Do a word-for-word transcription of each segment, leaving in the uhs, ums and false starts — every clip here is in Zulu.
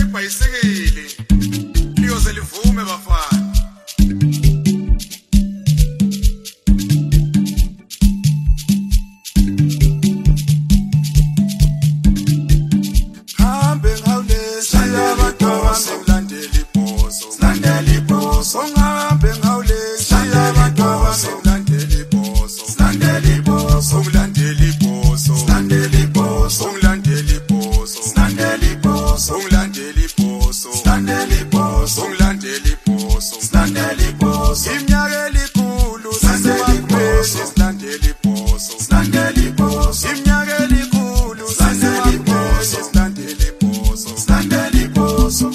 ibhayisikili liyoze livume bafana. Hambe ngawule siyabantu abasemlandeli ibhoso, silandeli ibhoso. Ngihambe ngawule siyabantu abasemlandeli ibhoso, silandeli ibhoso. Umlandeli ibhoso, silandeli ibhoso. Umlandeli ibhoso, silandeli ibhoso. Umlandeli ibhoso, silandeli ibhoso. Umlandeli ibhoso, silandeli ibhoso. Iminyaka elikhulu sisemakumeni silandeli ibhoso, silandeli ibhoso. Iminyaka elikhulu sisemakumeni silandeli ibhoso, silandeli ibhoso.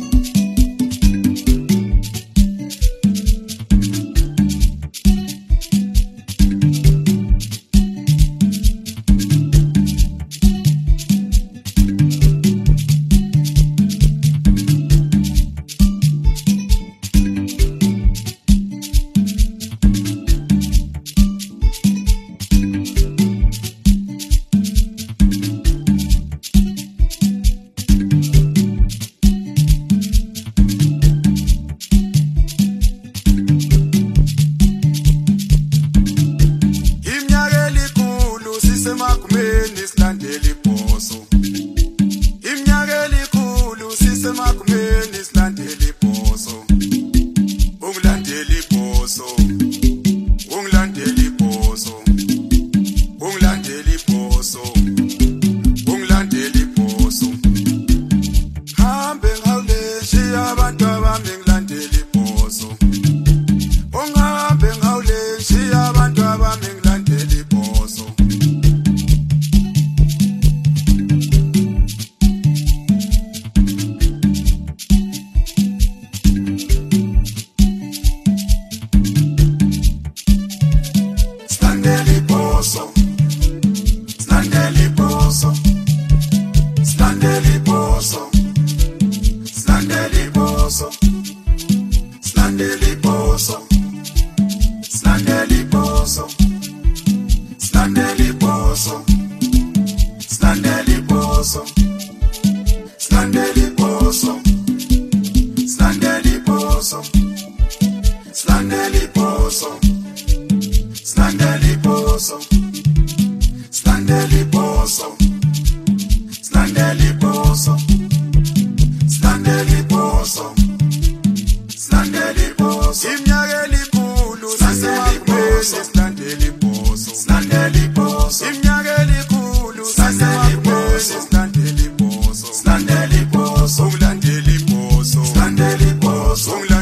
Sisemakumeni silandeli ibhoso. Iminyaka elikhulu sisemakumeni silandeli ibhoso. Ungilandeli ibhoso, ungilandeli ibhoso. Ungilandeli ibhoso, ungilandeli ibhoso. Hambe ngawule shiya abantu abami ngilandeli ibhoso. Ungahambe ngawule shiya abantu abami ngilandeli ibhoso. Silandeli ibhoso, silandeli ibhoso. Silandeli ibhoso, silandeli ibhoso. Silandeli ibhoso, silandeli ibhoso. Silandeli ibhoso, silandeli ibhoso. Silandeli ibhoso, silandeli ibhoso. Silandeli ibhoso, silandeli ibhoso. Silandeli ibhoso, silandeli ibhoso. Silandeli ibhoso, silandeli ibhoso. Iminyaka elikhulu sisemakumeni silandeli ibhoso, silandeli ibhoso. Iminyaka elikhulu sisemakumeni silandeli ibhoso, silandeli ibhoso. Umlandeli ibhoso, silandeli ibhoso.